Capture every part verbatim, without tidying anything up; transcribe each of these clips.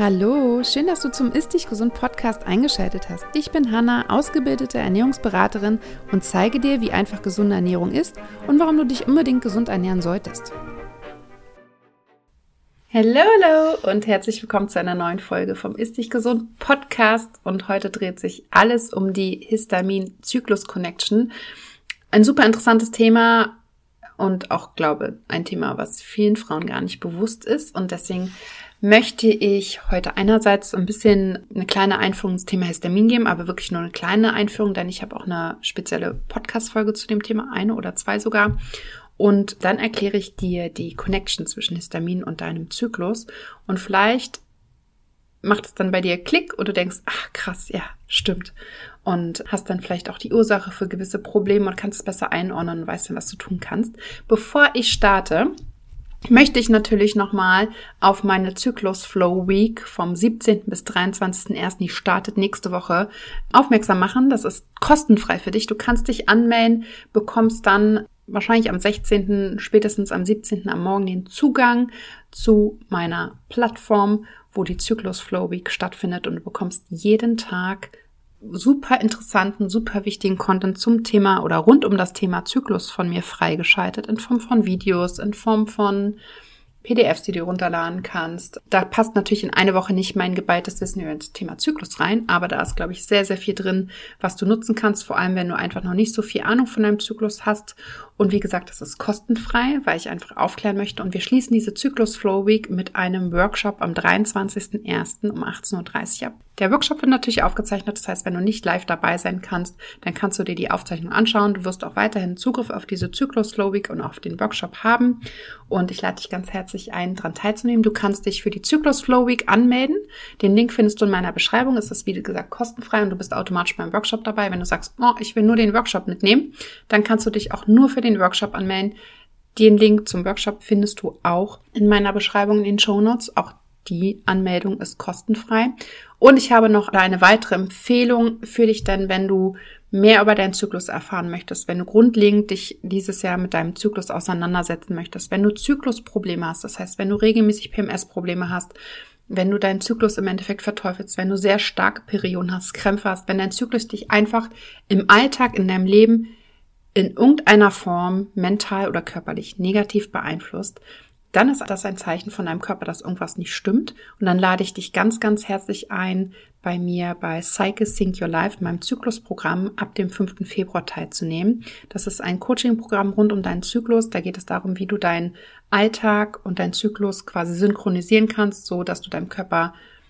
Hallo, schön, dass du zum Ist Dich Gesund Podcast eingeschaltet hast. Ich bin Hanna, ausgebildete Ernährungsberaterin und zeige dir, wie einfach gesunde Ernährung ist und warum du dich unbedingt gesund ernähren solltest. Hallo, hallo und herzlich willkommen zu einer neuen Folge vom Ist Dich Gesund Podcast. Und heute dreht sich alles um die Histamin-Zyklus-Connection. Ein super interessantes Thema und auch, glaube ich, ein Thema, was vielen Frauen gar nicht bewusst ist. Und deswegen möchte ich heute einerseits ein bisschen eine kleine Einführung ins Thema Histamin geben, aber wirklich nur eine kleine Einführung, denn ich habe auch eine spezielle Podcast-Folge zu dem Thema, eine oder zwei sogar. Und dann erkläre ich dir die Connection zwischen Histamin und deinem Zyklus. Und vielleicht macht es dann bei dir Klick und du denkst, ach krass, ja, stimmt. Und hast dann vielleicht auch die Ursache für gewisse Probleme und kannst es besser einordnen und weißt dann, was du tun kannst. Bevor ich starte, möchte ich natürlich nochmal auf meine Zyklus Flow Week vom siebzehnten bis dreiundzwanzigsten ersten, die startet nächste Woche, aufmerksam machen. Das ist kostenfrei für dich. Du kannst dich anmelden, bekommst dann wahrscheinlich am sechzehnten, spätestens am siebzehnten am Morgen den Zugang zu meiner Plattform, wo die Zyklus Flow Week stattfindet, und du bekommst jeden Tag super interessanten, super wichtigen Content zum Thema oder rund um das Thema Zyklus von mir freigeschaltet, in Form von Videos, in Form von P D Fs, die du runterladen kannst. Da passt natürlich in eine Woche nicht mein geballtes Wissen über das Thema Zyklus rein, aber da ist, glaube ich, sehr, sehr viel drin, was du nutzen kannst, vor allem, wenn du einfach noch nicht so viel Ahnung von deinem Zyklus hast. Und wie gesagt, das ist kostenfrei, weil ich einfach aufklären möchte. Und wir schließen diese Zyklus Flow Week mit einem Workshop am dreiundzwanzigsten ersten um achtzehn Uhr dreißig ab. Der Workshop wird natürlich aufgezeichnet, das heißt, wenn du nicht live dabei sein kannst, dann kannst du dir die Aufzeichnung anschauen. Du wirst auch weiterhin Zugriff auf diese Zyklus Flow Week und auf den Workshop haben. Und ich lade dich ganz herzlich ein, daran teilzunehmen. Du kannst dich für die Zyklus Flow Week anmelden. Den Link findest du in meiner Beschreibung. Es ist, wie gesagt, kostenfrei und du bist automatisch beim Workshop dabei. Wenn du sagst, oh, ich will nur den Workshop mitnehmen, dann kannst du dich auch nur für den Workshop anmelden. Den Link zum Workshop findest du auch in meiner Beschreibung in den Shownotes. Auch die Anmeldung ist kostenfrei. Und ich habe noch eine weitere Empfehlung für dich, denn wenn du mehr über deinen Zyklus erfahren möchtest, wenn du grundlegend dich dieses Jahr mit deinem Zyklus auseinandersetzen möchtest, wenn du Zyklusprobleme hast, das heißt, wenn du regelmäßig P M S-Probleme hast, wenn du deinen Zyklus im Endeffekt verteufelst, wenn du sehr starke Perioden hast, Krämpfe hast, wenn dein Zyklus dich einfach im Alltag, in deinem Leben in irgendeiner Form mental oder körperlich negativ beeinflusst, dann ist das ein Zeichen von deinem Körper, dass irgendwas nicht stimmt. Und dann lade ich dich ganz, ganz herzlich ein, bei mir bei Cycle Sync Your Life, meinem Zyklusprogramm, ab dem fünften Februar teilzunehmen. Das ist ein Coaching-Programm rund um deinen Zyklus. Da geht es darum, wie du deinen Alltag und deinen Zyklus quasi synchronisieren kannst, so dass du deinem Körper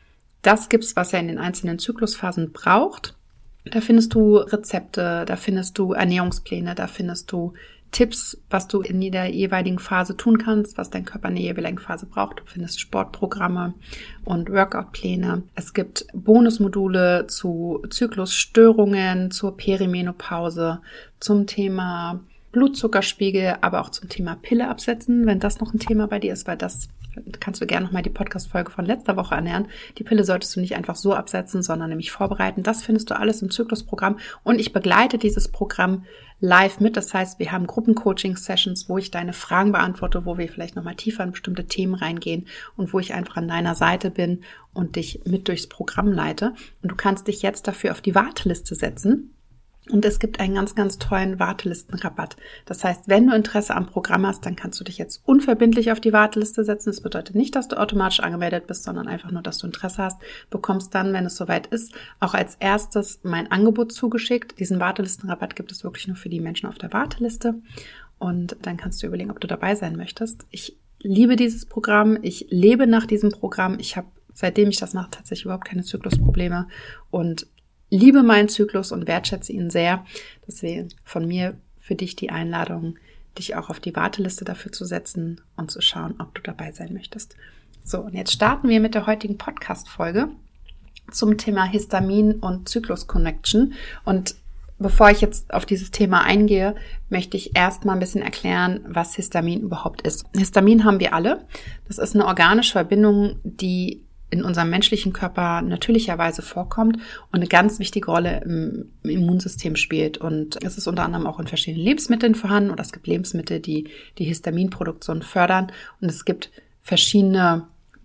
das gibst, was er in den einzelnen Zyklusphasen braucht. Da findest du Rezepte, da findest du Ernährungspläne, da findest du Tipps, was du in jeder jeweiligen Phase tun kannst, was dein Körper in der jeweiligen Phase braucht. Du findest Sportprogramme und Workoutpläne. Es gibt Bonusmodule zu Zyklusstörungen, zur Perimenopause, zum Thema Blutzuckerspiegel, aber auch zum Thema Pille absetzen, wenn das noch ein Thema bei dir ist, weil das kannst du gerne nochmal die Podcast-Folge von letzter Woche ernähren. Die Pille solltest du nicht einfach so absetzen, sondern nämlich vorbereiten. Das findest du alles im Zyklusprogramm. Und ich begleite dieses Programm live mit. Das heißt, wir haben Gruppencoaching-Sessions, wo ich deine Fragen beantworte, wo wir vielleicht nochmal tiefer in bestimmte Themen reingehen und wo ich einfach an deiner Seite bin und dich mit durchs Programm leite. Und du kannst dich jetzt dafür auf die Warteliste setzen. Und es gibt einen ganz, ganz tollen Wartelistenrabatt. Das heißt, wenn du Interesse am Programm hast, dann kannst du dich jetzt unverbindlich auf die Warteliste setzen. Das bedeutet nicht, dass du automatisch angemeldet bist, sondern einfach nur, dass du Interesse hast. Bekommst dann, wenn es soweit ist, auch als erstes mein Angebot zugeschickt. Diesen Wartelistenrabatt gibt es wirklich nur für die Menschen auf der Warteliste. Und dann kannst du überlegen, ob du dabei sein möchtest. Ich liebe dieses Programm. Ich lebe nach diesem Programm. Ich habe, seitdem ich das mache, tatsächlich überhaupt keine Zyklusprobleme und liebe meinen Zyklus und wertschätze ihn sehr. Deswegen von mir für dich die Einladung, dich auch auf die Warteliste dafür zu setzen und zu schauen, ob du dabei sein möchtest. So, und jetzt starten wir mit der heutigen Podcast-Folge zum Thema Histamin und Zyklus-Connection. Und bevor ich jetzt auf dieses Thema eingehe, möchte ich erst mal ein bisschen erklären, was Histamin überhaupt ist. Histamin haben wir alle. Das ist eine organische Verbindung, die in unserem menschlichen Körper natürlicherweise vorkommt und eine ganz wichtige Rolle im Immunsystem spielt. Und es ist unter anderem auch in verschiedenen Lebensmitteln vorhanden, oder es gibt Lebensmittel, die die Histaminproduktion fördern, und es gibt verschiedene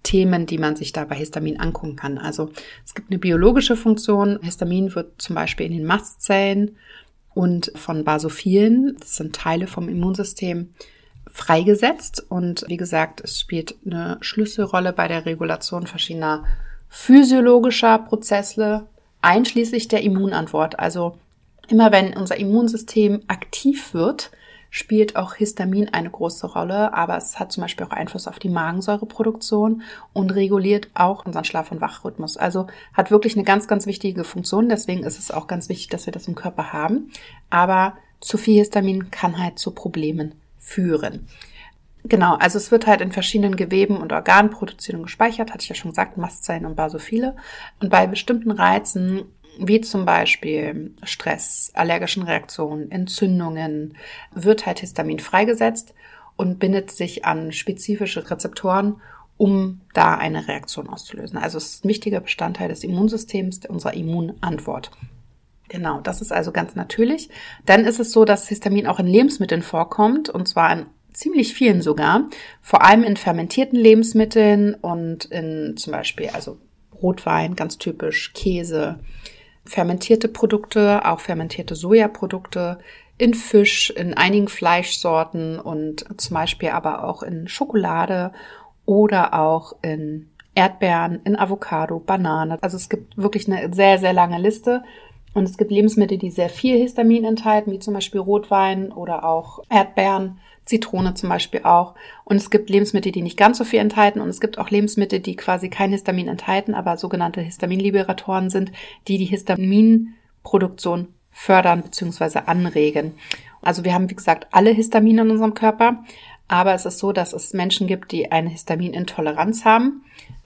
Themen, die man sich da bei Histamin angucken kann. Also es gibt eine biologische Funktion. Histamin wird zum Beispiel in den Mastzellen und von Basophilen, das sind Teile vom Immunsystem, freigesetzt. Und wie gesagt, es spielt eine Schlüsselrolle bei der Regulation verschiedener physiologischer Prozesse, einschließlich der Immunantwort. Also immer wenn unser Immunsystem aktiv wird, spielt auch Histamin eine große Rolle, aber es hat zum Beispiel auch Einfluss auf die Magensäureproduktion und reguliert auch unseren Schlaf- und Wachrhythmus. Also hat wirklich eine ganz, ganz wichtige Funktion. Deswegen ist es auch ganz wichtig, dass wir das im Körper haben. Aber zu viel Histamin kann halt zu Problemen führen. Genau, also es wird halt in verschiedenen Geweben und Organen produziert und gespeichert, hatte ich ja schon gesagt, Mastzellen und Basophile. Und bei bestimmten Reizen, wie zum Beispiel Stress, allergischen Reaktionen, Entzündungen, wird halt Histamin freigesetzt und bindet sich an spezifische Rezeptoren, um da eine Reaktion auszulösen. Also es ist ein wichtiger Bestandteil des Immunsystems, unserer Immunantwort. Genau, das ist also ganz natürlich. Dann ist es so, dass Histamin auch in Lebensmitteln vorkommt, und zwar in ziemlich vielen sogar, vor allem in fermentierten Lebensmitteln und in zum Beispiel also Rotwein, ganz typisch, Käse, fermentierte Produkte, auch fermentierte Sojaprodukte, in Fisch, in einigen Fleischsorten und zum Beispiel aber auch in Schokolade oder auch in Erdbeeren, in Avocado, Banane. Also es gibt wirklich eine sehr, sehr lange Liste. Und es gibt Lebensmittel, die sehr viel Histamin enthalten, wie zum Beispiel Rotwein oder auch Erdbeeren, Zitrone zum Beispiel auch. Und es gibt Lebensmittel, die nicht ganz so viel enthalten. Und es gibt auch Lebensmittel, die quasi kein Histamin enthalten, aber sogenannte Histaminliberatoren sind, die die Histaminproduktion fördern bzw. anregen. Also wir haben, wie gesagt, alle Histamine in unserem Körper. Aber es ist so, dass es Menschen gibt, die eine Histaminintoleranz haben.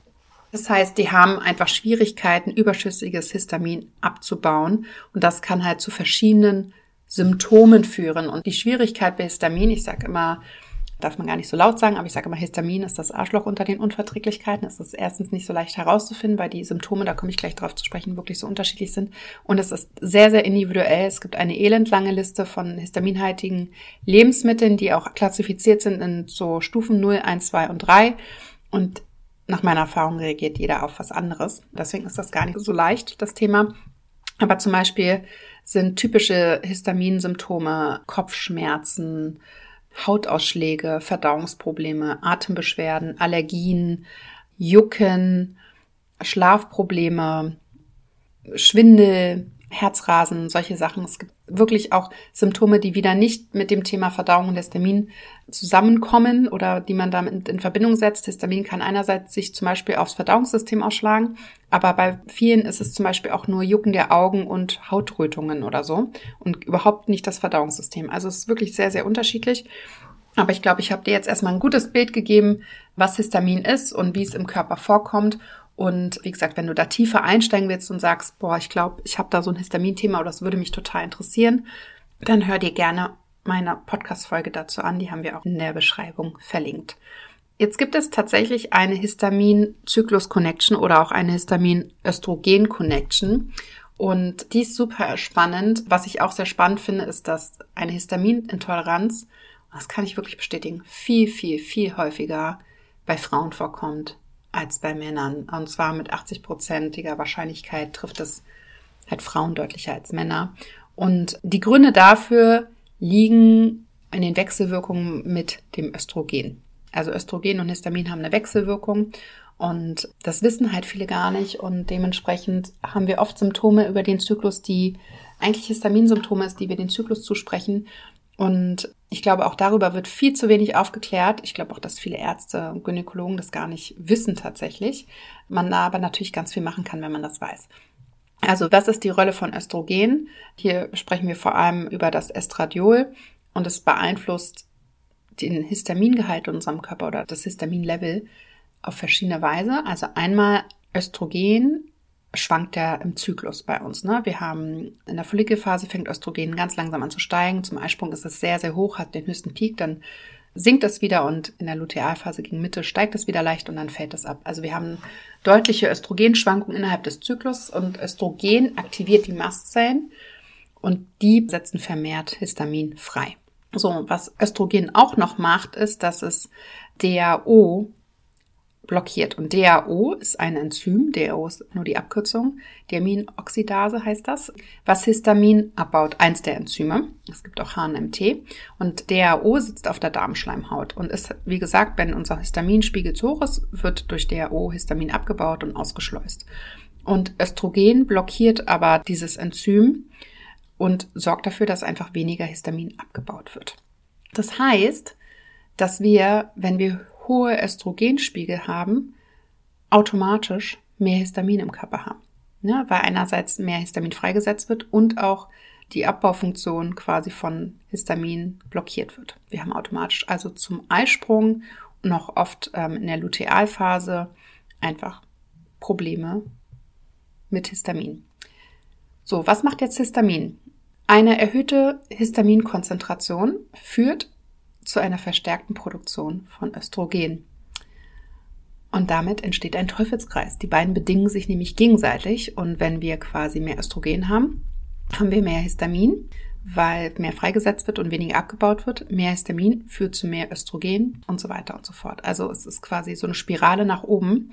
Das heißt, die haben einfach Schwierigkeiten, überschüssiges Histamin abzubauen. Und das kann halt zu verschiedenen Symptomen führen. Und die Schwierigkeit bei Histamin, ich sage immer, darf man gar nicht so laut sagen, aber ich sage immer, Histamin ist das Arschloch unter den Unverträglichkeiten. Es ist erstens nicht so leicht herauszufinden, weil die Symptome, da komme ich gleich drauf zu sprechen, wirklich so unterschiedlich sind. Und es ist sehr, sehr individuell. Es gibt eine elendlange Liste von histaminhaltigen Lebensmitteln, die auch klassifiziert sind in so Stufen null, eins, zwei und drei. Und nach meiner Erfahrung reagiert jeder auf was anderes. Deswegen ist das gar nicht so leicht, das Thema. Aber zum Beispiel sind typische Histaminsymptome Kopfschmerzen, Hautausschläge, Verdauungsprobleme, Atembeschwerden, Allergien, Jucken, Schlafprobleme, Schwindel, Herzrasen, solche Sachen. Es gibt wirklich auch Symptome, die wieder nicht mit dem Thema Verdauung und Histamin zusammenkommen oder die man damit in Verbindung setzt. Histamin kann einerseits sich zum Beispiel aufs Verdauungssystem ausschlagen, aber bei vielen ist es zum Beispiel auch nur Jucken der Augen und Hautrötungen oder so und überhaupt nicht das Verdauungssystem. Also es ist wirklich sehr, sehr unterschiedlich. Aber ich glaube, ich habe dir jetzt erstmal ein gutes Bild gegeben, was Histamin ist und wie es im Körper vorkommt. Und wie gesagt, wenn du da tiefer einsteigen willst und sagst, boah, ich glaube, ich habe da so ein Histamin-Thema oder das würde mich total interessieren, dann hör dir gerne meine Podcast-Folge dazu an. Die haben wir auch in der Beschreibung verlinkt. Jetzt gibt es tatsächlich eine Histamin-Zyklus-Connection oder auch eine Histamin-Östrogen-Connection. Und die ist super spannend. Was ich auch sehr spannend finde, ist, dass eine Histaminintoleranz, das kann ich wirklich bestätigen, viel, viel, viel häufiger bei Frauen vorkommt als bei Männern. Und zwar mit achtzig-prozentiger Wahrscheinlichkeit trifft es halt Frauen deutlicher als Männer. Und die Gründe dafür liegen in den Wechselwirkungen mit dem Östrogen. Also Östrogen und Histamin haben eine Wechselwirkung und das wissen halt viele gar nicht. Und dementsprechend haben wir oft Symptome über den Zyklus, die eigentlich Histaminsymptome ist, die wir den Zyklus zusprechen. Und ich glaube, auch darüber wird viel zu wenig aufgeklärt. Ich glaube auch, dass viele Ärzte und Gynäkologen das gar nicht wissen tatsächlich. Man da aber natürlich ganz viel machen kann, wenn man das weiß. Also, was ist die Rolle von Östrogen? Hier sprechen wir vor allem über das Estradiol und es beeinflusst den Histamingehalt in unserem Körper oder das Histaminlevel auf verschiedene Weise. Also einmal Östrogen schwankt ja im Zyklus bei uns. Ne? Wir haben in der Follikelphase fängt Östrogen ganz langsam an zu steigen. Zum Eisprung ist es sehr, sehr hoch, hat den höchsten Peak, dann sinkt es wieder und in der Lutealphase gegen Mitte steigt es wieder leicht und dann fällt es ab. Also wir haben deutliche Östrogenschwankungen innerhalb des Zyklus und Östrogen aktiviert die Mastzellen und die setzen vermehrt Histamin frei. So, was Östrogen auch noch macht, ist, dass es D H O blockiert. Und D H O ist ein Enzym, D H O ist nur die Abkürzung, Deaminoxidase heißt das, was Histamin abbaut, eins der Enzyme. Es gibt auch H N M T. Und D H O sitzt auf der Darmschleimhaut und ist, wie gesagt, wenn unser Histaminspiegel zu hoch ist, wird durch D H O Histamin abgebaut und ausgeschleust. Und Östrogen blockiert aber dieses Enzym und sorgt dafür, dass einfach weniger Histamin abgebaut wird. Das heißt, dass wir, wenn wir hohe Östrogenspiegel haben, automatisch mehr Histamin im Körper haben. Ja, weil einerseits mehr Histamin freigesetzt wird und auch die Abbaufunktion quasi von Histamin blockiert wird. Wir haben automatisch also zum Eisprung noch oft ähm, in der Lutealphase einfach Probleme mit Histamin. So, was macht jetzt Histamin? Eine erhöhte Histaminkonzentration führt zu einer verstärkten Produktion von Östrogen. Und damit entsteht ein Teufelskreis. Die beiden bedingen sich nämlich gegenseitig. Und wenn wir quasi mehr Östrogen haben, haben wir mehr Histamin, weil mehr freigesetzt wird und weniger abgebaut wird. Mehr Histamin führt zu mehr Östrogen und so weiter und so fort. Also es ist quasi so eine Spirale nach oben.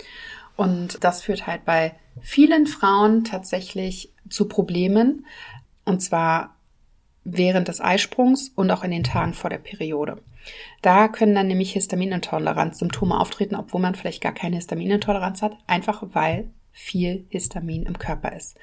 Und das führt halt bei vielen Frauen tatsächlich zu Problemen. Und zwar während des Eisprungs und auch in den Tagen vor der Periode. Da können dann nämlich Histaminintoleranz-Symptome auftreten, obwohl man vielleicht gar keine Histaminintoleranz hat, einfach weil viel Histamin im Körper ist.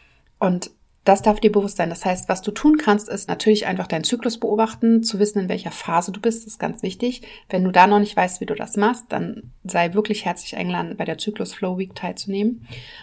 Und das darf dir bewusst sein. Das heißt, was du tun kannst, ist natürlich einfach deinen Zyklus beobachten, zu wissen, in welcher Phase du bist, das ist ganz wichtig. Wenn du da noch nicht weißt, wie du das machst, dann sei wirklich herzlich eingeladen, bei der Zyklus Flow Week teilzunehmen.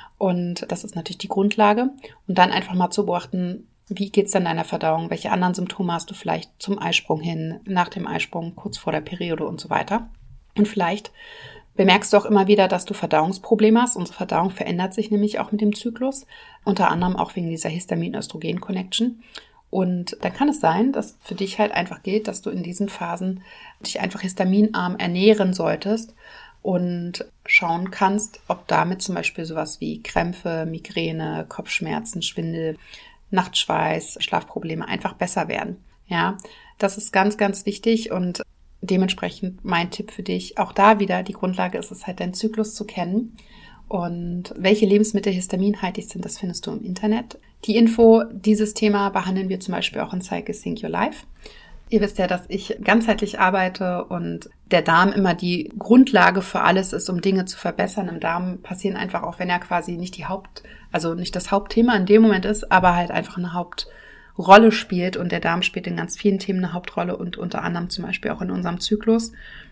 Und das ist natürlich die Grundlage. Und dann einfach mal zu beobachten, wie geht's dann deiner Verdauung? Welche anderen Symptome hast du vielleicht zum Eisprung hin, nach dem Eisprung, kurz vor der Periode und so weiter? Und vielleicht bemerkst du auch immer wieder, dass du Verdauungsprobleme hast. Unsere Verdauung verändert sich nämlich auch mit dem Zyklus, unter anderem auch wegen dieser Histamin-Östrogen-Connection. Und dann kann es sein, dass für dich halt einfach gilt, dass du in diesen Phasen dich einfach histaminarm ernähren solltest und schauen kannst, ob damit zum Beispiel sowas wie Krämpfe, Migräne, Kopfschmerzen, Schwindel, Nachtschweiß, Schlafprobleme einfach besser werden. Ja, das ist ganz, ganz wichtig und dementsprechend mein Tipp für dich. Auch da wieder, die Grundlage ist es halt, deinen Zyklus zu kennen. Und welche Lebensmittel histaminhaltig sind, das findest du im Internet. Die Info, dieses Thema behandeln wir zum Beispiel auch in Cycle Sync Your Life. Ihr wisst ja, dass ich ganzheitlich arbeite und der Darm immer die Grundlage für alles ist, um Dinge zu verbessern. Im Darm passieren einfach, auch wenn er quasi nicht die Haupt, also nicht das Hauptthema in dem Moment ist, aber halt einfach eine Hauptrolle spielt. Und der Darm spielt in ganz vielen Themen eine Hauptrolle und unter anderem zum Beispiel auch in unserem Zyklus.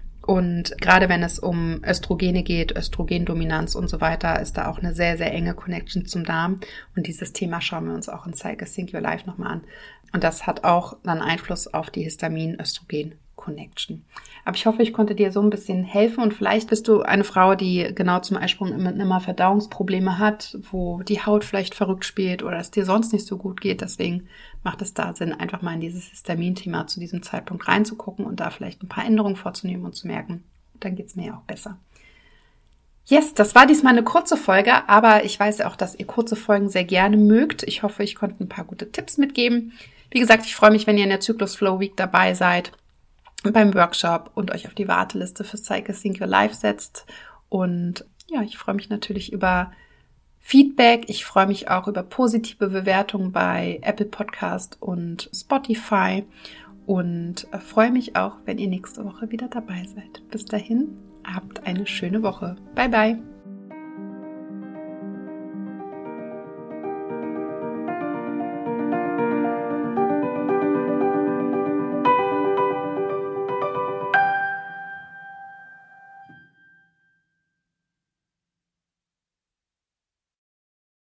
Und gerade wenn es um Östrogene geht, Östrogendominanz und so weiter, ist da auch eine sehr, sehr enge Connection zum Darm. Und dieses Thema schauen wir uns auch in Cycle Sync Your Life nochmal an. Und das hat auch dann Einfluss auf die Histamin-Östrogen-Connection. Aber ich hoffe, ich konnte dir so ein bisschen helfen und vielleicht bist du eine Frau, die genau zum Eisprung immer Verdauungsprobleme hat, wo die Haut vielleicht verrückt spielt oder es dir sonst nicht so gut geht. Deswegen macht es da Sinn, einfach mal in dieses Histamin-Thema zu diesem Zeitpunkt reinzugucken und da vielleicht ein paar Änderungen vorzunehmen und zu merken, dann geht es mir ja auch besser. Yes, das war diesmal eine kurze Folge, aber ich weiß ja auch, dass ihr kurze Folgen sehr gerne mögt. Ich hoffe, ich konnte ein paar gute Tipps mitgeben. Wie gesagt, ich freue mich, wenn ihr in der Zyklus Flow Week dabei seid, beim Workshop und euch auf die Warteliste für Cycle Sync Your Life setzt. Und ja, ich freue mich natürlich über Feedback. Ich freue mich auch über positive Bewertungen bei Apple Podcast und Spotify und freue mich auch, wenn ihr nächste Woche wieder dabei seid. Bis dahin, habt eine schöne Woche. Bye, bye.